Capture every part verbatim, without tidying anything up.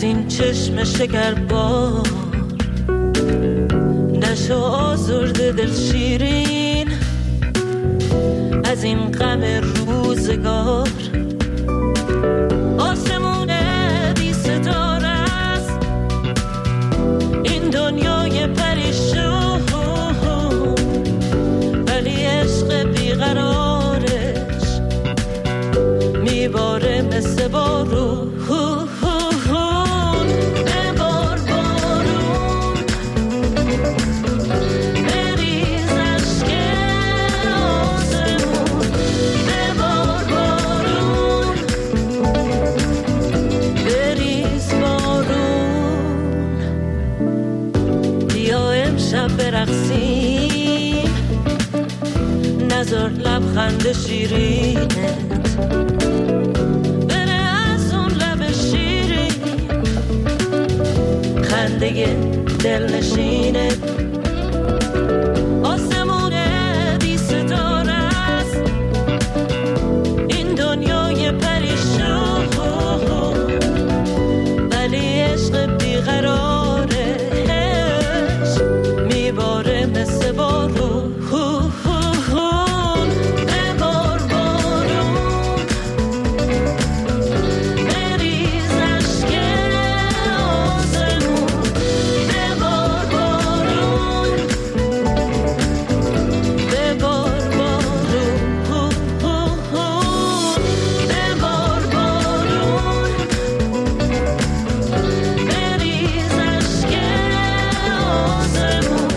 از این چشم شکربار نشو آزرده دل شیرین، از این غم روزگار آسمون بی ستاره است این دنیای پریشون، ولی عشق بیقرارش میباره مثل بارون. برقصیم نظر لبخند شیرینت بره از اون لب شیرین، خنده دل نشینت آسمون بی ستاره است این دنیای پریشون، ولی عشق بیقرار باره مثل بارون. ببار بارون بریز عشق آسمون، ببار بارون ببار بارون ببار بارون بریز عشق آسمون.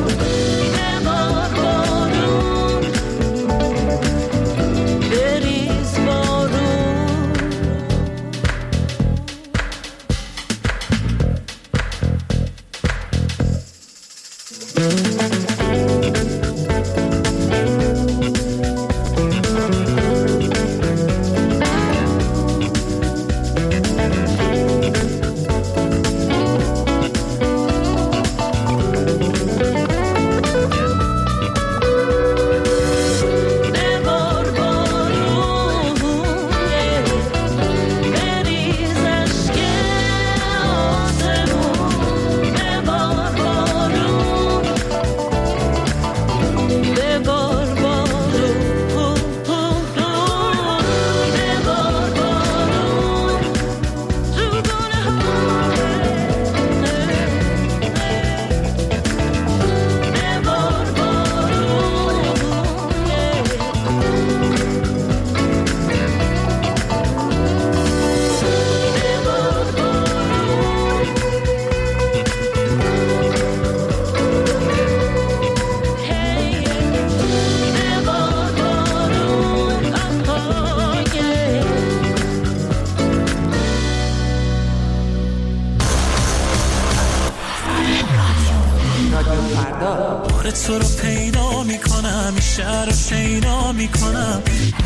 تو رو پیدا میکنم، این شهر رو شیدا میکنم.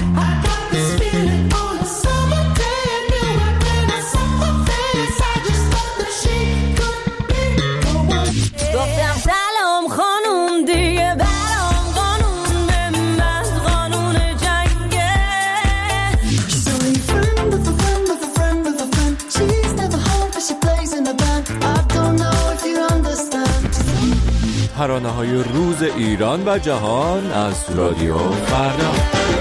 گفتم سلام خانوم دیگه برام قانون به من قانون جنگه. So you friend with a friend with a friend with a friend. She's never home but she plays in a band. I don't know if you understand. ترانه‌های روز ایران و جهان از رادیو فردا.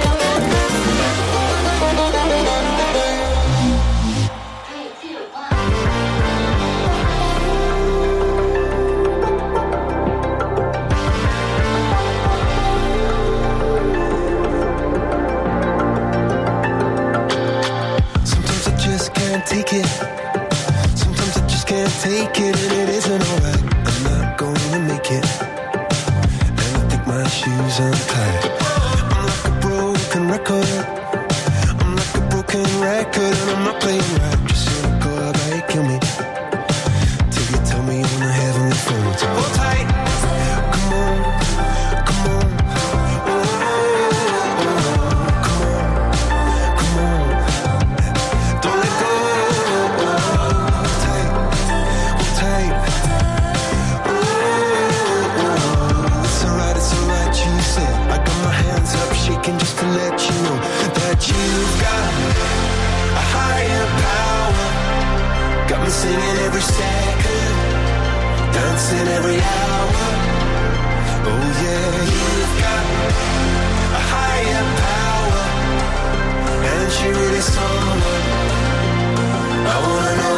Sometimes I just can't take it. Sometimes I just can't take it and it isn't alright. I'm not gonna make it. And I think my shoes untied. I'm like a broken record. I'm like a broken record and I'm not playing right. Just cynical, how about you kill me? Till you tell me on the heavenly phone. So hold tight. Come on, come on. Oh, oh, oh. Come on, come on. Don't let go. Oh, hold tight, hold tight. Oh, oh, oh. It's alright, it's alright, you said. I got my hands up shaking just to let you know that you've got a higher power. Got me singing every dancing every hour. Oh yeah, you've got a higher power, and she really someone I wanna know.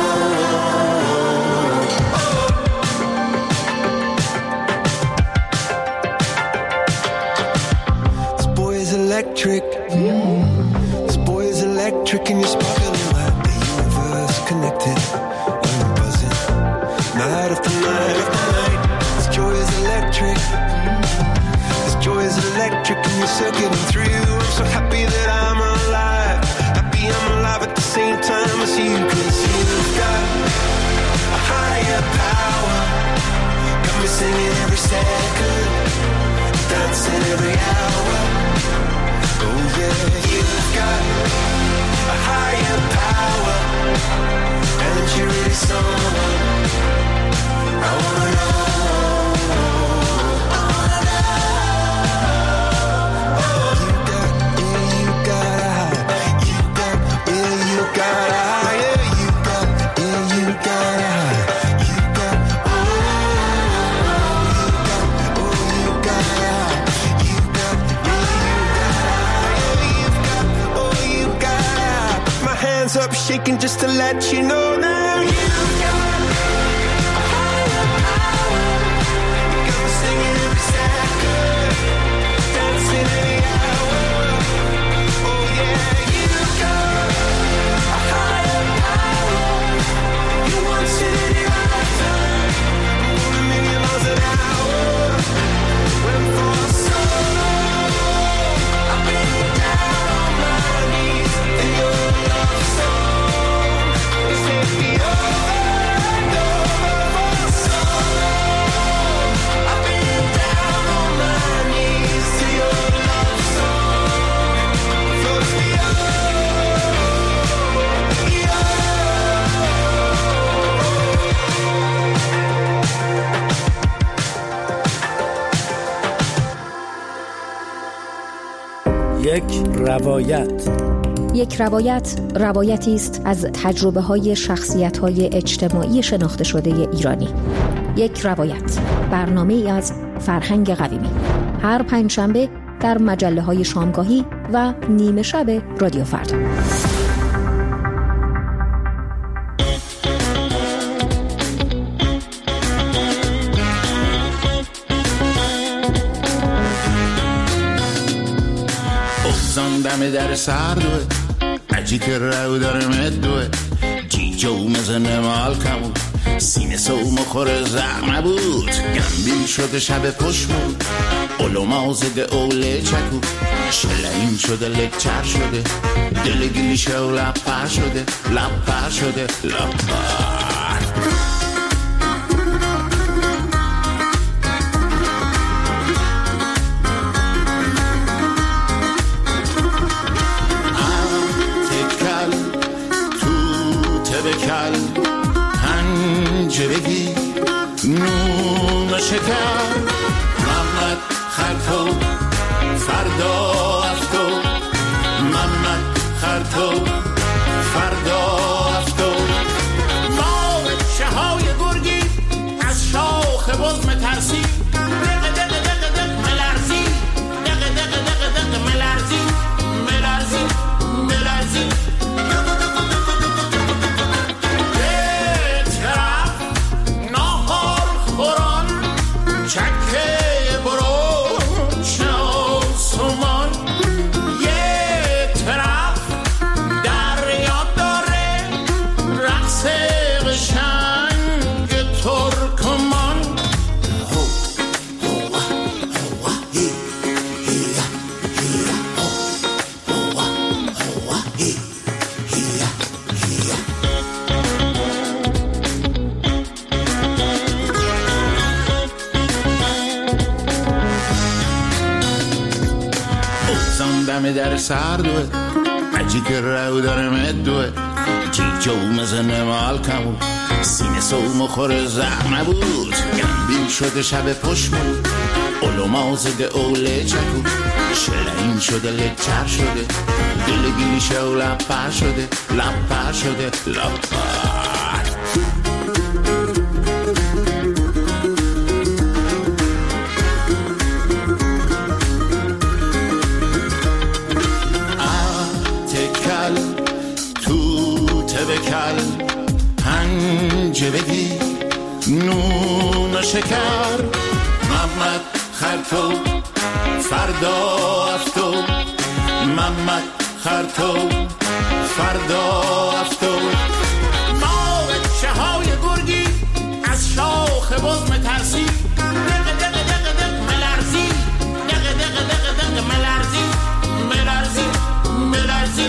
This boy is electric. This boy is electric, and you're sparkling like the universe connected. I'm buzzing, night after night after night. This joy is electric. This joy is electric, and you're circling through. I'm so happy that I'm alive. Happy I'm alive at the same time as you, 'cause you've got a higher power. Got me singing every second, dancing every hour. Oh yeah, you've got a higher power, and you're really someone I wanna know. I wanna know. You got, yeah, you got a high. You got, yeah, you got a high. Yeah, you got, yeah, you got a high. You got, oh, you got, oh, you got a high. You got, yeah, you got a high. Oh, you got it. My hands up shaking just to let you know now. You've got a higher power. You got me singing every second, dancing every hour. Oh yeah, you've got a higher power. You want it in your lifetime, one a million miles an hour. When for so long I've been down on my knees in your love song. You take me over and over for so long. I've been down on my knees to your love song. Floats me over, یک روایت. یک روایت روایتی است از تجربه های شخصیت های اجتماعی شناخته شده ایرانی. یک روایت، برنامه ای از فرهنگ قویمی، هر پنجشنبه در مجله های شامگاهی و نیمه شب رادیو فردا. دم در سردوه عجی که رو داره مدوه جیجو مزنه مال کمون سینه سو مخور زعمه بود گمبیل شده شب پشت بود اولو مازده اوله چکو شلعین شده لکچر شده دل گلیشه و لپر شده لپر شده لپر. بکل پنجه بگی نون شکر محمد خرطو فردا افتو محمد خرطو فردا افتو ما چه های گرگی از شاخ بز مترسی دق دق دق دق ملرزی دق دق دق دق ملرزی ملرزی ملرزی در سردوه عجی که رو داره مدوه جیجو مزنه مال کمون سینه سو مخور زعمه بود گمبیل شده شب پشت بود اولو مازده اوله چکو شلعین شده لکچر شده دل گلیشه و لپر شده لپر شده لپر. نون و شکر محمد خرطو فردا افتو محمد خرطو فردا افتو ما بچه های گرگی از شاخ بز مترسی دقه دقه دقه دقه ملرزی دقه دقه دقه دقه ملرزی ملرزی ملرزی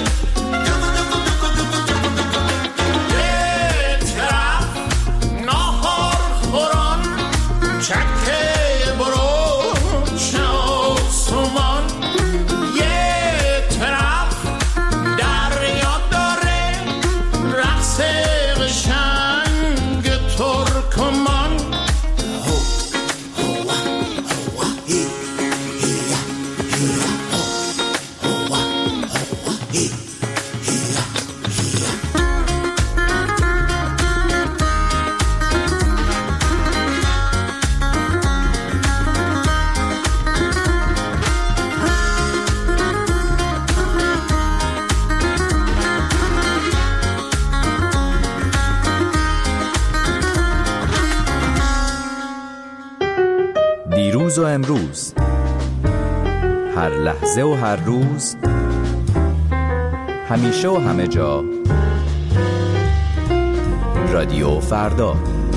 چکه برو شاسمان یه طرف دریا داره رقص قشنگ ترکمان دیروز و امروز، هر لحظه و هر روز، همیشه و همه جا، رادیو فردا.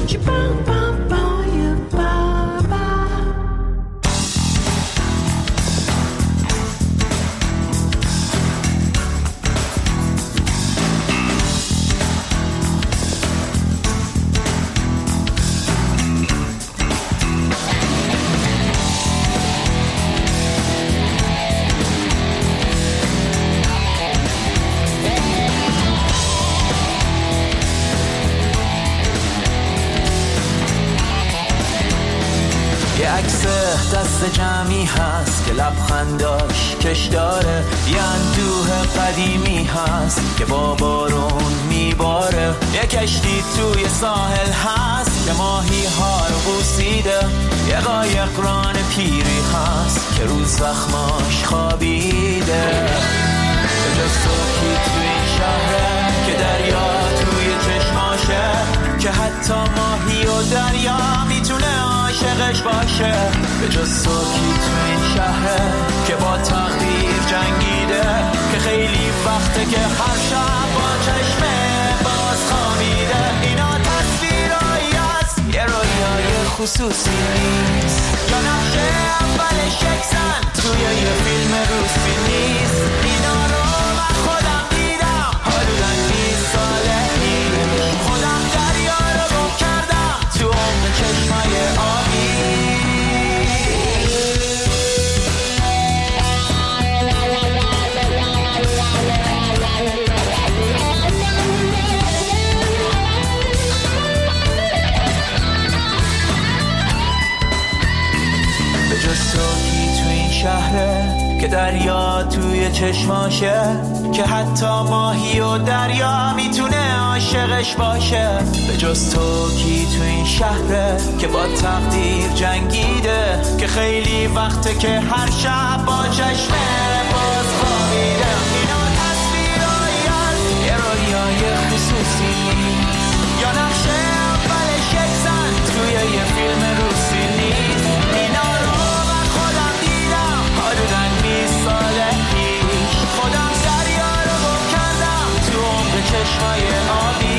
دست جمعی هست که لبخنداش کش داره، یه اندوه قدیمی هست که با بارون میباره، یه کشتی توی ساحل هست که ماهی ها رو بوسیده، یه قایق ران پیری هست که روز زخماش خوابیده. به جز سوکی توی این شهره که دریا توی چشماشه، که حتی ماهی و دریا میتونه عاشقش باشه. به جز سوکی تو این شهره که با تقدیر جنگیده، که خیلی وقته که هر شب با چشمه باز خوابیده. اینا تصویرایی هست، یه رویای خصوصی نیست، یا نقشه اولش یک زن توی یه فیلم روسی نیست. اینا رو من خودم دیدم حدوداً بیست ساله پیش، خودم دریا رو گم کردم تو عمق چشمای آبی. به جز سوکی تو این شهره که دریا توی چشماشه، که حتی ماهی و دریا میتونه عاشقش باشه. به جز تو کی تو این شهره که با تقدیر جنگیده، که خیلی وقته که هر شب با چشمه باز خوابیده. اینا تصویرایی هست، یه رویای خصوصی نیست، یا نقشه اولش یک زن توی یه فیلم روسی نیست. اینا رو من خودم دیدم حدوداً بیست ساله پیش، خودم دریا رو گم کردم تو عمق چشمای آبی.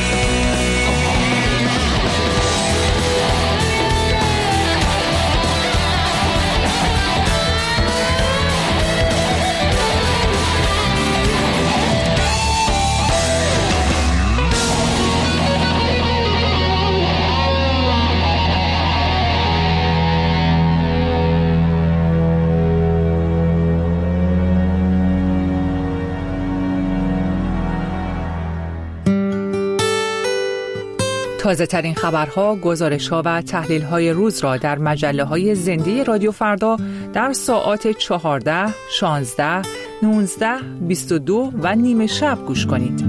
تازه ترین خبرها، گزارش‌ها و تحلیل‌های روز را در مجله‌های زنده رادیو فردا در ساعات چهارده، شانزده، نوزده، بیست و دو و نیمه شب گوش کنید.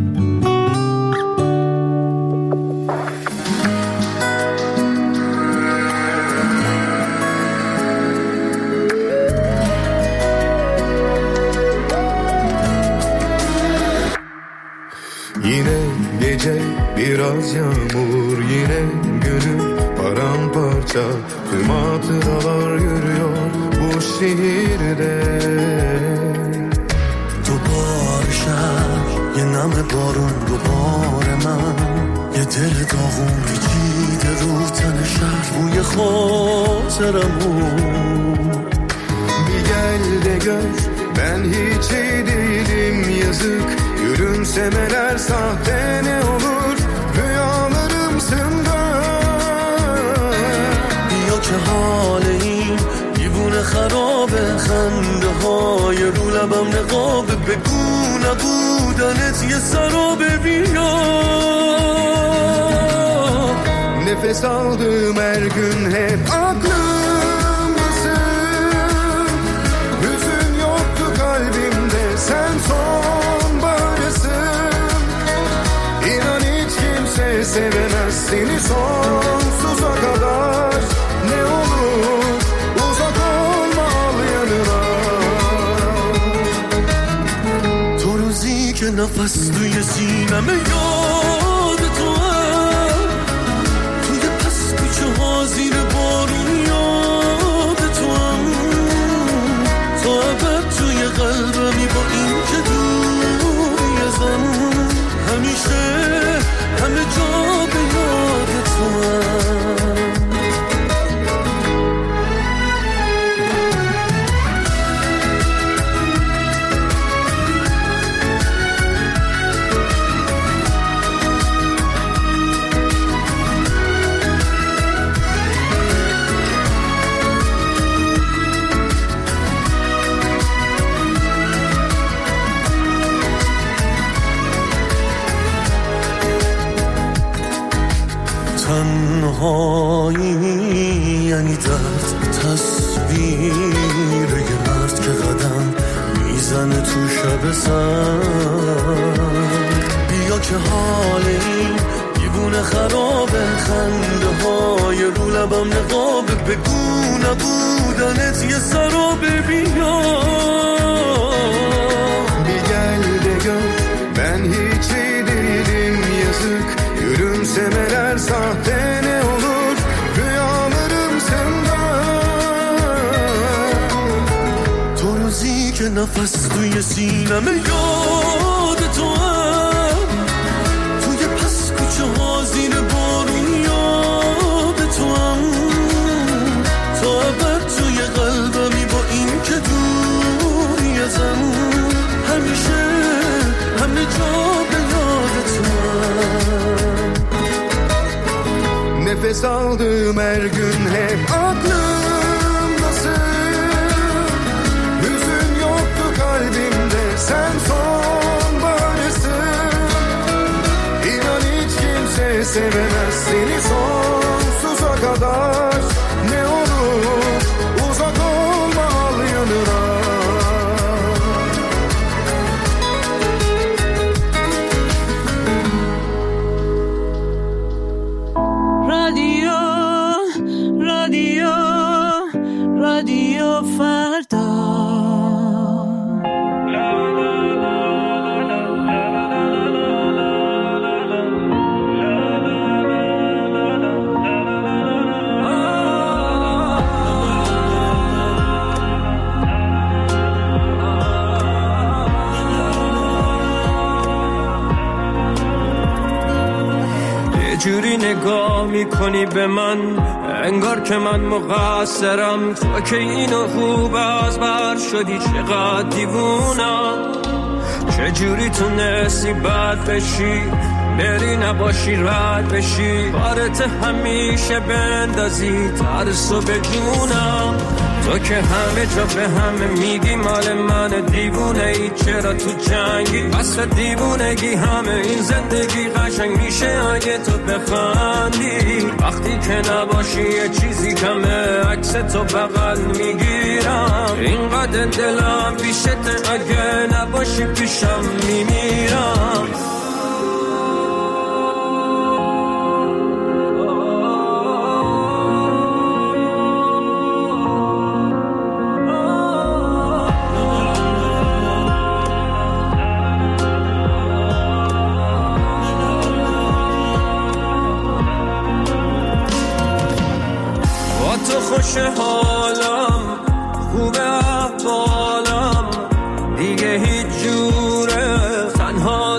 Yine gece biraz yağmur, yine gönül yaşa. Tüm hatıralar yürüyor bu şehirde. دوباره شب یه نم بارون دوباره من یه دل داغون پیچیده رو تن شهر بوی خاطرمون Bir gel de gör ben hiç iyi değilim yazık. Gülümsemeler sahte ne olur rüyalarımsın da. بیا که حال این دیوونه خرابه خنده های رو لبم نقابه بگو نبودنت یه سرابه بیا. Nefes aldığım her gün hep aklımdasın. Hüzün yoktu kalbimde sen sonbaharısın. İnan hiç kimse sevemez seni sonsuza kadar. Ne olur uzak olma al yanına. تو روزی که نفس توی سینمه یاد تو هم توی پس کوچه ها زیر بارون یاد تو هم تا ابد توی قلبمی با این که دوری ازم همیشه همه جا به یاد تو هم. تنهایی یعنی درد تصویر یه مرد که قدم میزنه تو شب سر. بیا که حال این دیوونه خرابه خنده های رو لبم نقابه بگو نبودنت یه سرابه بیا. Bir gel de gör ben hiç iyi değilim yazık. Gülümsemeler sahte ne olur rüyalarımsın da. تو روزی که نفس توی سینمه یاد تو هم توی پس کوچه ها زیر بارون یاد تو هم تا ابد توی قلبمی با این که دوری ازم همیشه همه جا به یاد تو هم. Nefes aldığım her gün hep aklımdasın. Hüzün yoktu kalbimde sen sonbaharısın. İnan hiç kimse sevemez seni sonsuza kadar. Ne olur uzak olma al yanına. رادیو رادیو رادیو فردا. جوری نگاه میکنی به من انگار که من مقصرم. تو که اینو خوب از بر شدی چقدر دیوونم. چجوری تونستی بد بشی بری نباشی رد بشی بارت همیشه بندازی ترسو به جونم. تو که همه جا به همه میگی مال من دیوونه ای چرا تو جنگی بس دیوونگی همه این زندگی قشنگ میشه اگه تو بخندی. وقتی که نباشی یه چیزی کمه عکس تو بغل میگیرم. اینقدر دلم پیشته اگه نباشی پیشم میمیرم. تو خوش حالم خوب احوالم دیگه هیچ جوره تنها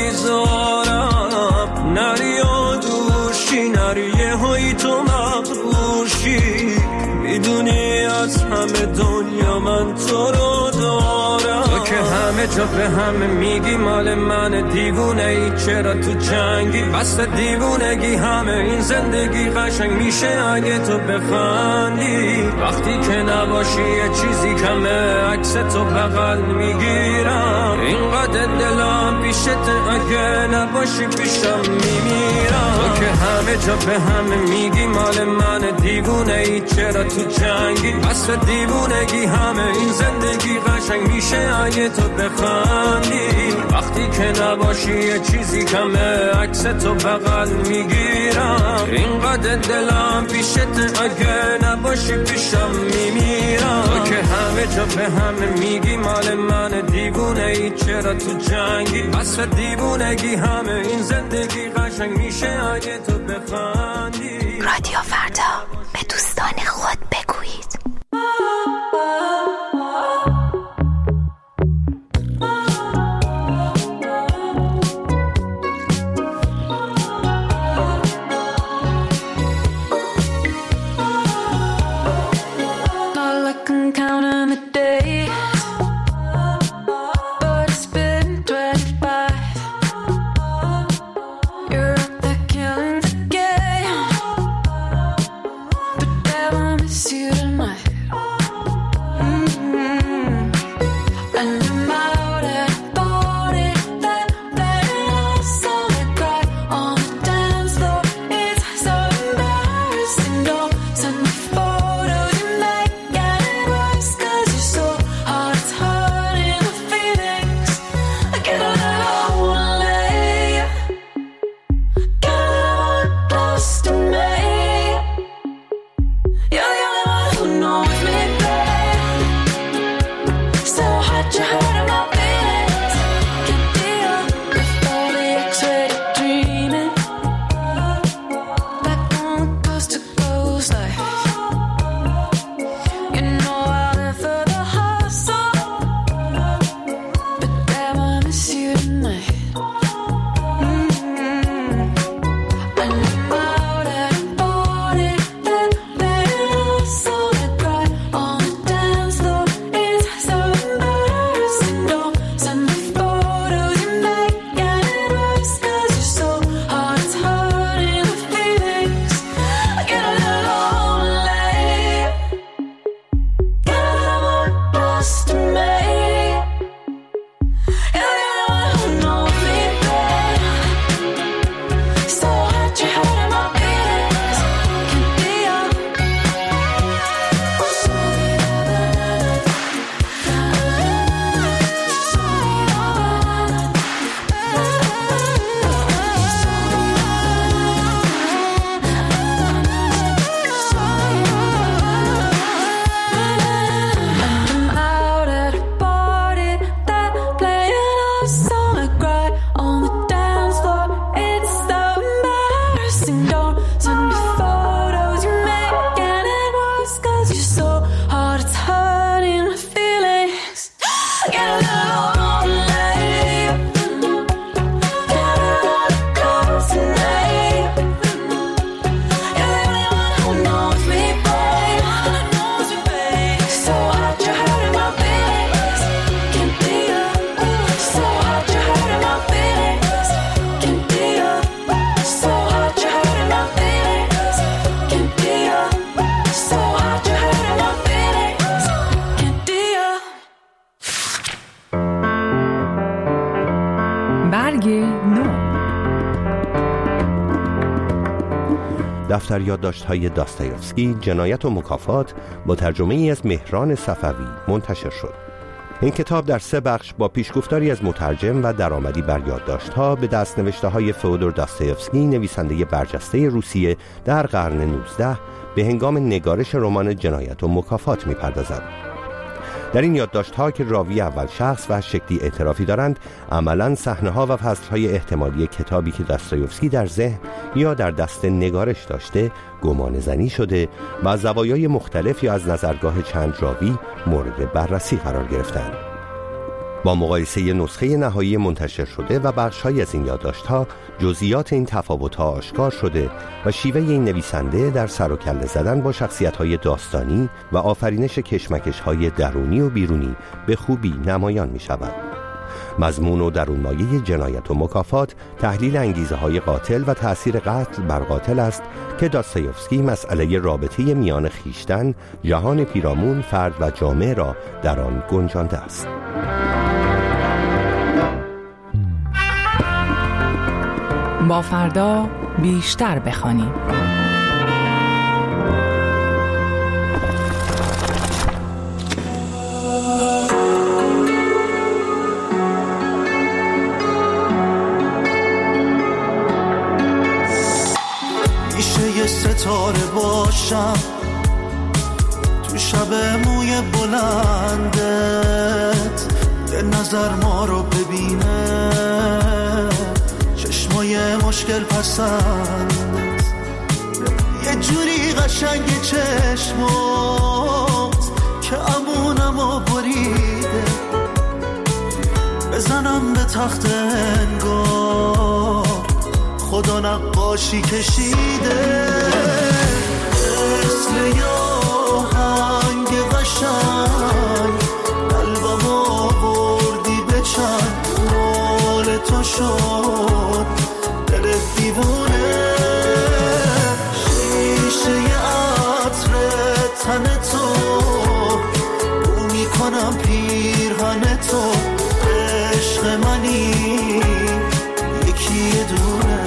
نمیذارم نری و دوشی نری یه هایی تو مغروشی میدونی از همه دنیا من تو رو دارم تو که همه جا به همه میگی مال من دیوونه ای چرا تو جنگی بس دیوونگی همه این زندگی قشنگ میشه اگه تو بخندی وقتی که نباشی یه چیزی کمه عکس تو بغل میگیرم اینقدر دلم پیشت اگه نباشی پیشم میمیرم تو که همه جا به همه میگی مال من دیوونه ای چرا تو جنگی بس دیوونگی همه این زندگی قشنگ میشه اگه تو بخندی وقتی که نباشی یه چیزی کمه عکس تو بغل میگیرم اینقدر دلم پیشت اگه نباشی پیشم میمیرم تو که همه جا به همه میگی مال من دیوونه ای چرا تو جنگی بس دیوونگی همه این زندگی قشنگ میشه اگه تو بخندی رادیو فردا به دوستان خود بگویید دفتر یادداشت‌های داستایوفسکی جنایت و مکافات با ترجمه ای از مهران صفوی منتشر شد. این کتاب در سه بخش با پیشگفتاری از مترجم و درآمدی بر یادداشت‌ها به دست‌نوشته‌های فئودور داستایوفسکی نویسنده برجسته روسیه در قرن نوزدهم به هنگام نگارش رمان جنایت و مکافات می‌پردازد. در این یادداشت‌ها که راوی اول شخص و شکلی اعترافی دارند، عملاً صحنه‌ها و فصل‌های احتمالی کتابی که داستایوفسکی در ذهن یا در دست نگارش داشته گمان زنی شده و از زوایای مختلفی از نظرگاه چند راوی مورد بررسی قرار گرفتند. با مقایسه نسخه نهایی منتشر شده و بخش‌های از این یادداشت‌ها، جزئیات این تفاوت‌ها آشکار شده و شیوه این نویسنده در سر و کله زدن با شخصیت‌های داستانی و آفرینش کشمکش‌های درونی و بیرونی به خوبی نمایان می‌شود. مضمون و درونمایه جنایت و مکافات تحلیل انگیزه‌های قاتل و تأثیر قتل بر قاتل است که داستایوفسکی مسئله رابطه میان خیشتن، جهان پیرامون، فرد و جامعه را در آن گنجانده است. با فردا بیشتر بخوانیم. میشه یه ستاره باشم تو شب موی بلندت، یه نظر ما رو ببینه، چشمای مشکل پسند، یه جوری قشنگ چشمات که امونمو بریده، بزنم به تخت انگار خدا نقاشی کشیده، مثل یه آهنگ قشنگ قلبمو بردی به چند، مال تو شد دل دیوونه، شیشه ی عطر تن تو بو میکنم پیرهن تو، عشق منی یکی دونه.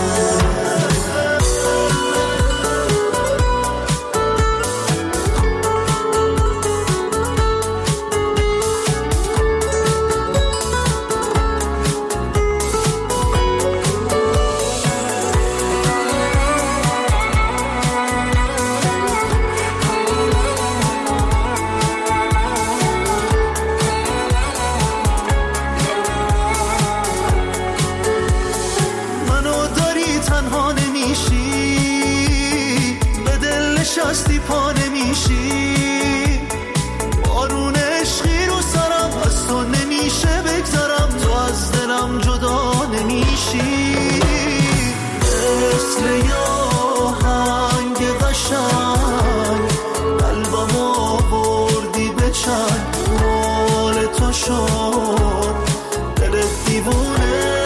شستی پا نمیشی، بارون عشقی رو سرم از تو نمیشه بگذرم، تو از دلم جدا نمیشی، مثل یه آهنگ قشنگ قلبمو بردی به چند، مال تو شد دل دیوونه،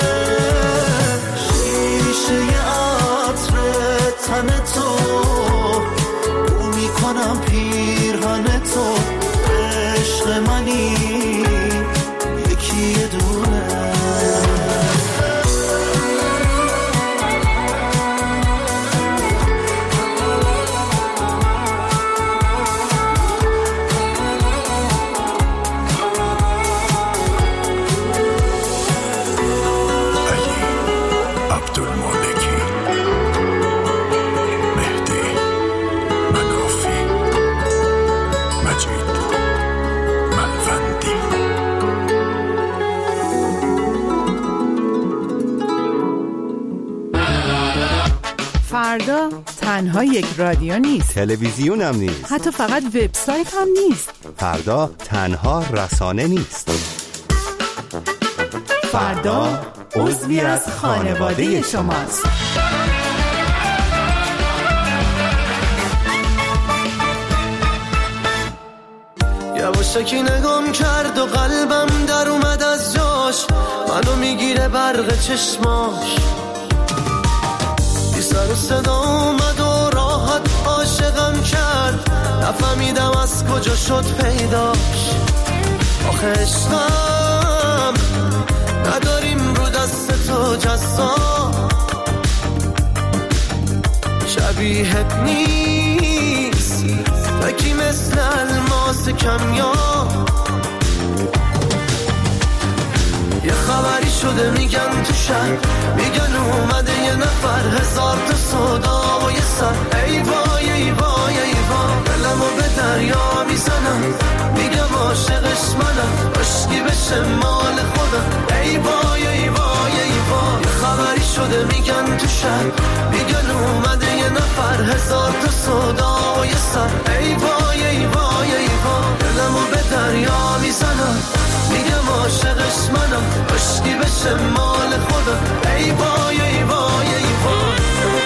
شیشه ی عطر تن تو کنم پیرهن تو، عشق منی یکی دونه. فردا تنها یک رادیو نیست، تلویزیون هم نیست، حتی فقط وبسایت هم نیست. فردا تنها رسانه نیست، فردا عضوی از خانواده شماست. یواشکی نگام کرد و قلبم در اومد از جاش، منو میگیره برق چشماش، بی سر و صدا اومد و راحت عاشقم کرد، نفهمیدم از کجا شد پیداش، آخه عشقم نداریم رو دست تو جزا، شبیهت نیست فکی مثل الماس کمیاب، یه خبری شده میگن تو شهر، میگن اومده یه نفر، هزار تا صدا و یه سر، ای وای ای وای ای وای، دلمو به دریا میزنم، میگم عاشق میگن تو شهر، میگن اومده یه نفر، هزار تا صدای سر. ای وای ای وای ای وای، دلمو به دریا میزنم، میگم عاشقش منم، عشقی بشه مال خودم. ای وای ای وای ای وای.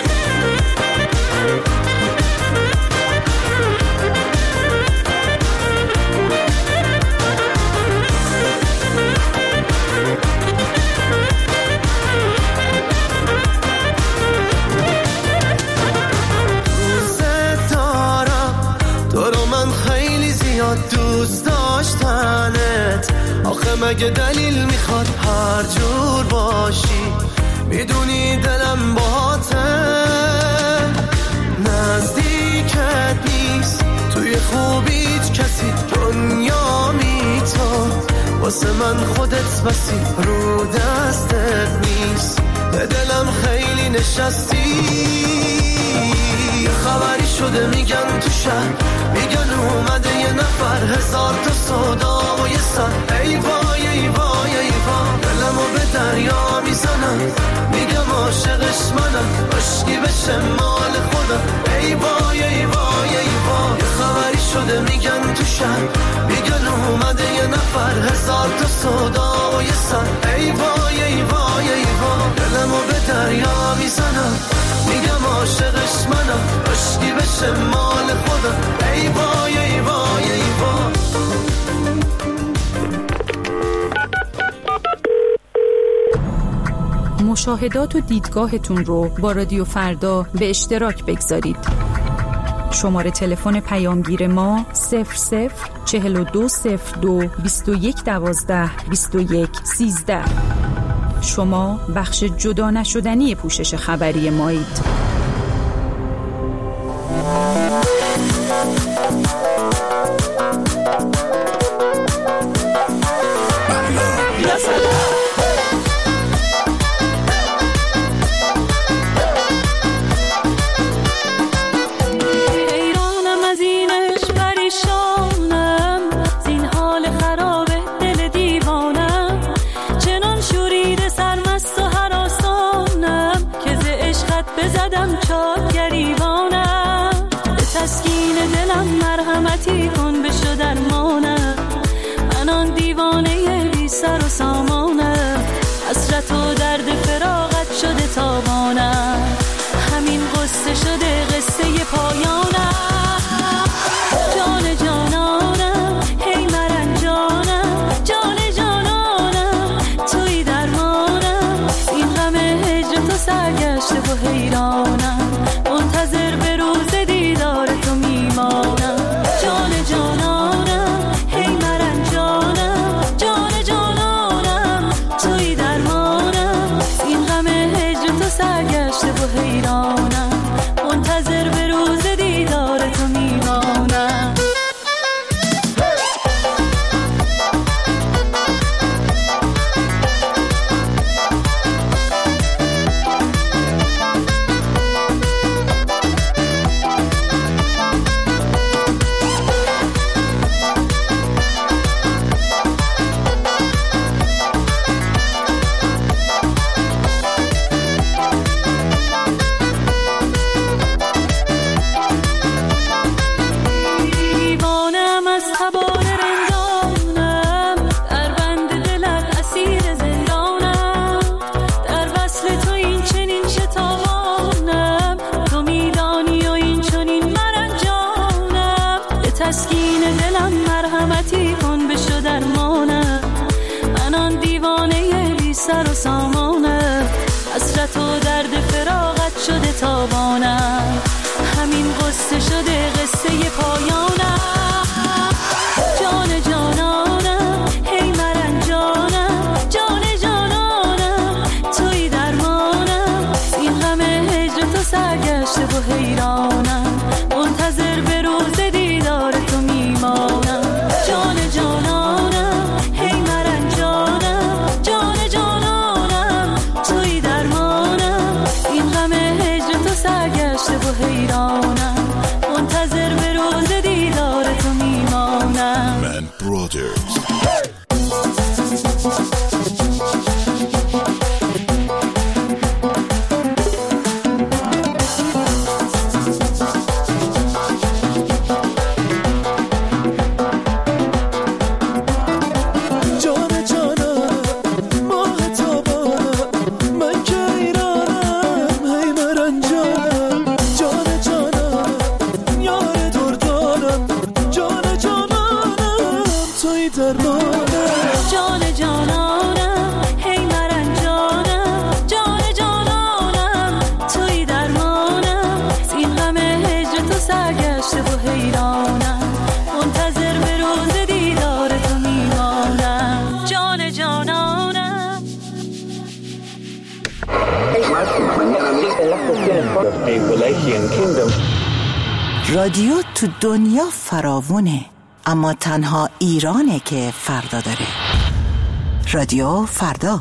دوست داشتنت آخه مگه دلیل میخواد هر جور باشی؟ میدونی دلم باته، نزدیکت نیست توی خوبیت کسی، دنیا میتون واسه من خودت بسی، رو دستت نیست به دلم خیلی نشستی. خبری شده میگن تو شهر، میگن اومده یه نفر، هزار تا صدا و یه سر. ای وای ای وای ای وای، دلمو به دریا میزنم، میگم عاشقش منم، عشقی بشه مال خودم. ای وای ای وای ای وای. خبری شده میگن تو شهر، میگن اومده یه نفر، هزار تا صدا و یه سر. ای وای ای وای ای وای، دلمو به دریا میزنم، میگم عاشقش منم، عشقی بشه مال خودم. ای وای ای وای ای وای. مشاهدات و دیدگاهتون رو با رادیو فردا به اشتراک بگذارید. شماره تلفن پیامگیر ما صفر صفر چهل و دو صفر دو بیست و یک دوازده بیست و یک سیزده. شما بخش جدا نشدنی پوشش خبری مایید. مرحمتی کن بشو درمانم، من آن دیوانه بی سر و سامانم، حسرت و درد فراغت شده تابانم، همین قصه شده قصه پایانم. جان جانانم هی مرنجانم، جان جانانم توی درمانم، این غم هجر تو سرگشته و حیرانم، منتظر به روز دیدار تو میمانم. جان جانانم هی مرنجانم، جان جانانم توی درمانم، درمانم. جان جانانم هی مرنجانم، جان جانانم توی درمانم، این غم هجر تو سرگشته و حیرانم، منتظر به روز دیدار تو میمانم. جان جانانم رادیو تو دنیا فراوونه، اما تنها ایرانه که فردا داره. رادیو فردا.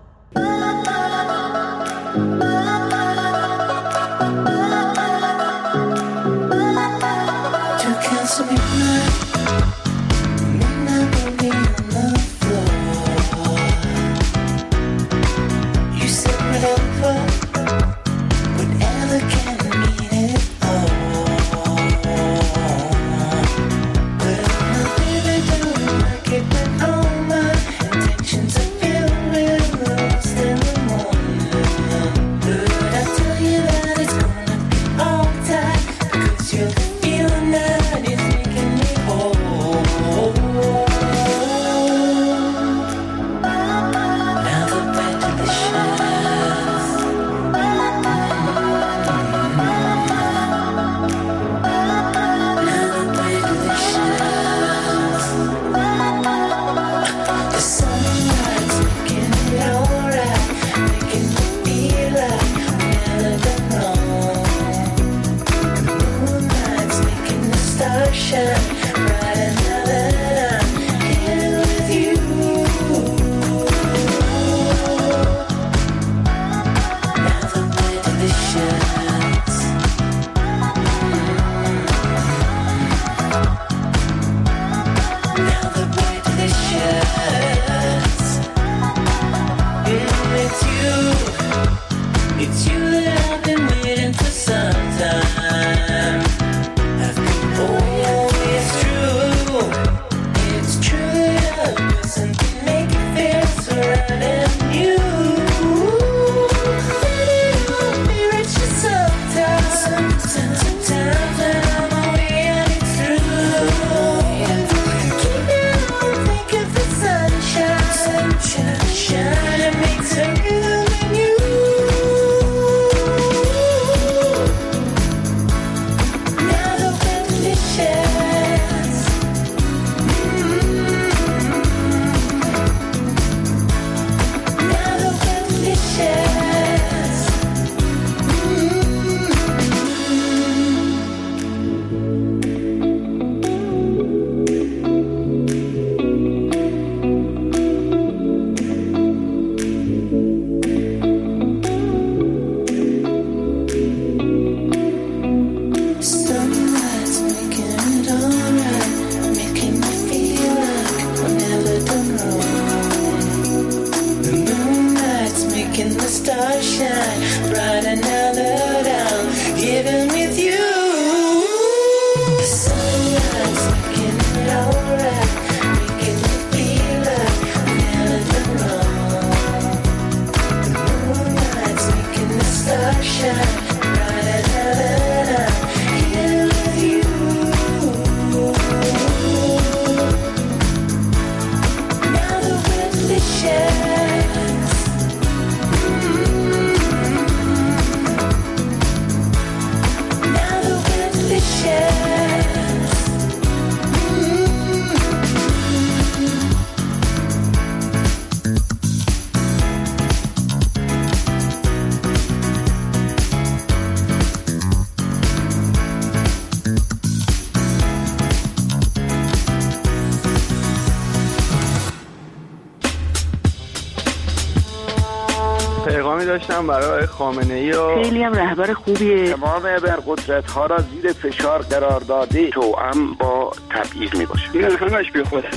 پیغامی داشتم برای خامنه‌ای و خیلی هم رهبر خوبیه. تمام ابرقدرت ها را زیر فشار قرار داده، توأم با تبعیض میباشه. این همش بی خوده.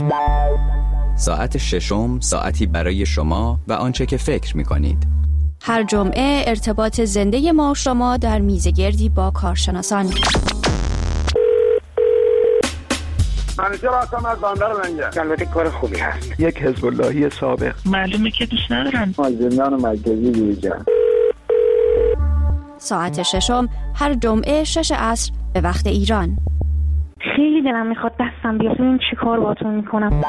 ساعت ششم، ساعتی برای شما و آنچه که فکر میکنید. هر جمعه ارتباط زنده ما شما در میزگردی با کارشناسان. منیجر آسام از باندر منگه. البته کار خوبی هست. یک حزب اللهی سابق. معلومه که دوست ندارن. از زندان مرکزی دیجا. ساعت ششم هر جمعه شش عصر به وقت ایران. خیلی دلم میخواد دستم بیاد ببین چی کار باتون میکنم.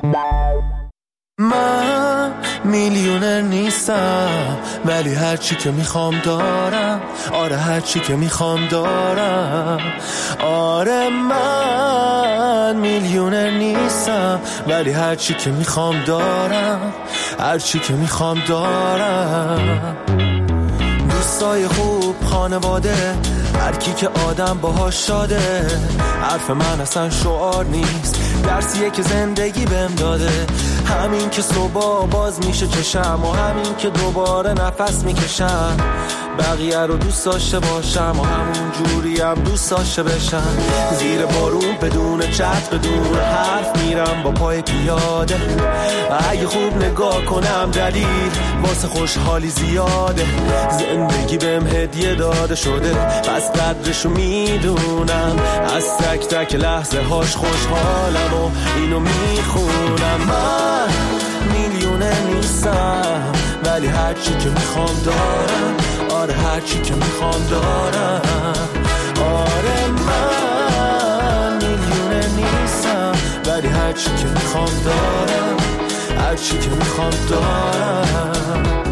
من میلیونر نیستم ولی هر چی که میخوام دارم. آره هر چی که میخوام دارم. آره من میلیونر نیستم ولی هر چی که میخوام دارم. هر چی که میخوام دارم. دوستای خوب، خانواده، هر کی که آدم باهاش شاده. حرف من اصلا شعار نیست، درسیه که زندگی بهم داده. همین که صبح باز میشه چشم و همین که دوباره نفس میکشم. بقیه رو دوست داشته باشم و همون جوری هم دوست داشته بشم. زیر بارون بدون چت بدون حرف میرم با پای پیاده. اگه خوب نگاه کنم دلیل واسه خوشحالی زیاده. زندگی بهم هدیه داده شده پس قدرشو میدونم. از تک تک لحظه هاش خوشحالم و اینو میخونم. من میلیونه نیستم ولی هر چی که میخوام دارم. آره هر چی که میخوام دارم. آره من میلیونه نیستم ولی هر چی که میخوام دارم. هر چی که میخوام دارم.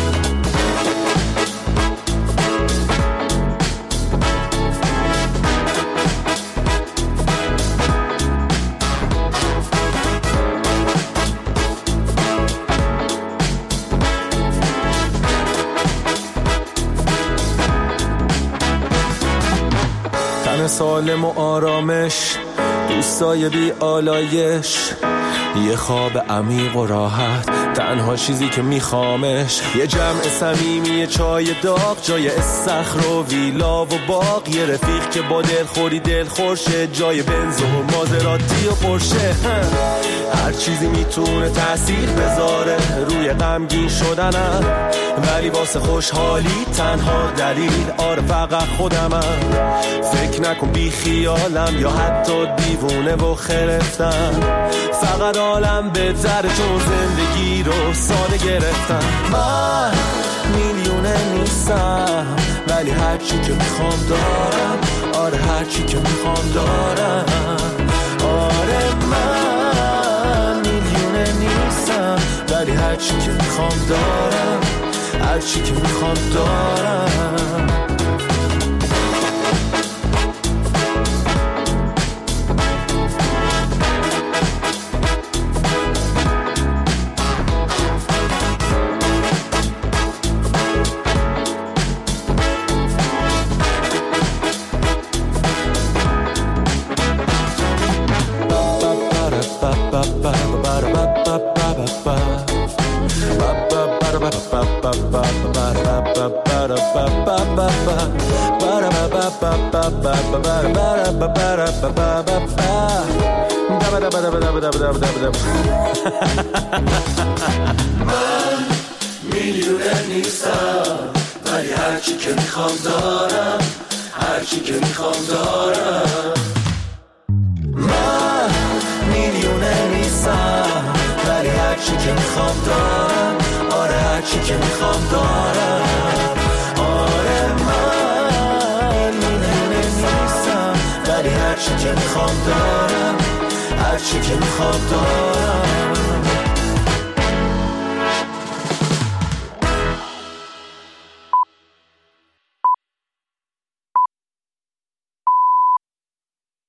سالم و آرامش، دوستای بی آلایش، یه خواب عمیق و راحت، تنها چیزی که میخوامش یه جمع صمیمی، یه چای داغ جای استخر و ویلا و باغ. یه رفیق که با دلخوری دلخور شه جای بنز و مازراتی و پرشه. هر چیزی میتونه تأثیر بذاره روی غمگین شدنم ولی واسه خوشحالی تنها دلیل آره فقط خودمم. فکر نکن بی خیالم یا حتی دیوونه و خرفتم. فقط عالم بهتره چون زندگی رو ساده گرفتم. من میلیونه نیستم ولی هر چی که میخوام دارم. آره هر چی که میخوام دارم. آره من میلیونه نیستم ولی هر چی که میخوام دارم. هر چی که میخوام دارم. من میلیونه نیستم ولی هر چی که میخوام دارم. هر چی که میخوام دارم. من میلیونه نیستم ولی هر چی که میخوام دارم. آره هر چی که میخوام دارم. آره من میلیونه نیستم ولی هر چی که میخوام دارم. هر چی که میخوام دارم.